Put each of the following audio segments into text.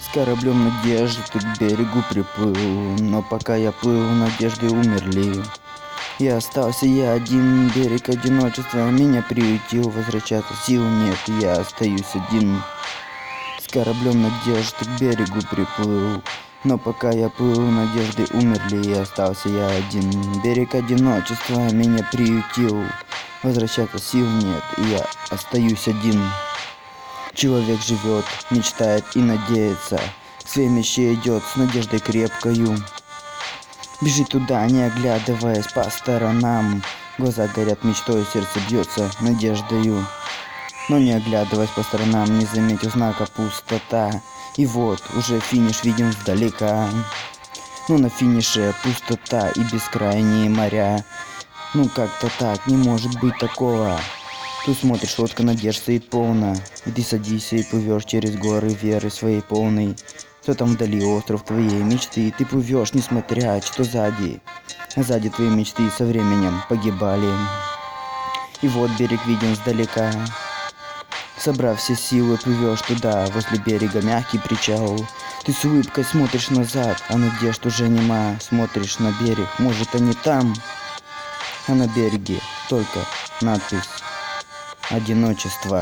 С кораблем надежды ты к берегу приплыл, но пока я плыл, надежды умерли. И остался я один, берег одиночества меня приютил, возвращаться сил нет, я остаюсь один. С кораблем надежды к берегу приплыл, но пока я плыл, надежды умерли, и остался я один. Берег одиночества меня приютил, возвращаться сил нет, и я остаюсь один. Человек живет, мечтает и надеется, к своей мечте идет с надеждой крепкою. Бежит туда, не оглядываясь по сторонам, глаза горят мечтой, сердце бьется надеждою. Но не оглядываясь по сторонам, не заметил знака пустота. И вот, уже финиш виден вдалека. Но на финише пустота и бескрайние моря. Ну как-то так, не может быть такого. Ты смотришь, лодка надежд стоит полна, и ты садишься и плывешь через горы веры своей полной. Что там вдали остров твоей мечты, ты плывешь, несмотря что сзади. А сзади твои мечты со временем погибали. И вот берег виден сдалека. Собрав все силы, плывешь туда, возле берега мягкий причал. Ты с улыбкой смотришь назад, а надежд уже нема. Смотришь на берег, может они там, а на береге только надпись «Одиночество».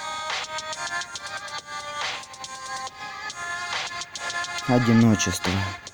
Одиночество.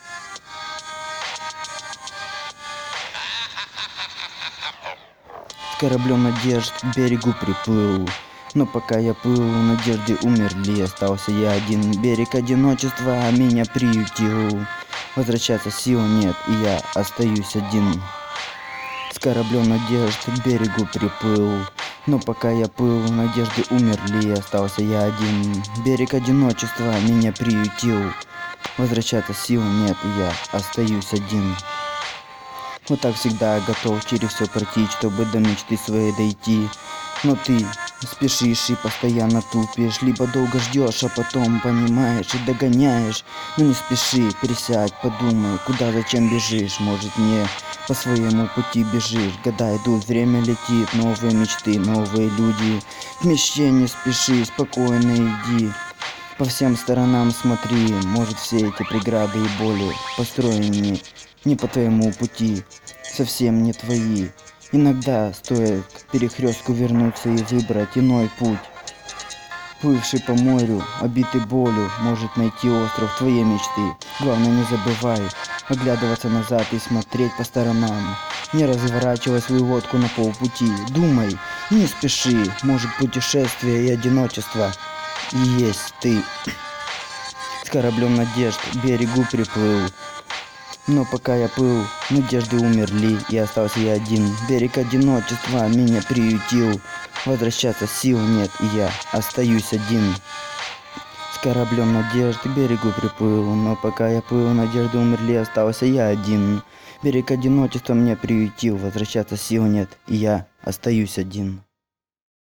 С кораблем надежд к берегу приплыл, но пока я плыл, надежды умерли, остался я один. Берег одиночества меня приютил, возвращаться сил нет, и я остаюсь один. С кораблем надежд к берегу приплыл, но пока я плыл, надежды умерли, остался я один. Берег одиночества меня приютил, возвращаться сил нет, и я остаюсь один. Вот так всегда готов через все пройти, чтобы до мечты своей дойти. Но ты спешишь и постоянно тупишь, либо долго ждешь, а потом понимаешь и догоняешь. Но не спеши, присядь, подумай, куда, зачем бежишь. Может, не по своему пути бежишь. Года идут, время летит, новые мечты, новые люди. К мечте не спеши, спокойно иди. По всем сторонам смотри, может, все эти преграды и боли построены не по твоему пути, совсем не твои. Иногда стоит к перекрестку вернуться и выбрать иной путь. Плывший по морю, обитый болью, может найти остров твоей мечты. Главное, не забывай оглядываться назад и смотреть по сторонам. Не разворачивай свою лодку на полпути. Думай и не спеши, может, путешествие и одиночество и есть ты. С кораблем надежд к берегу приплыл, но пока я плыл, надежды умерли, и остался я один. Берег одиночества меня приютил, возвращаться сил нет, и я остаюсь один. С кораблем надежд к берегу приплыл, но пока я плыл, надежды умерли, остался я один. Берег одиночества меня приютил, возвращаться сил нет, и я остаюсь один.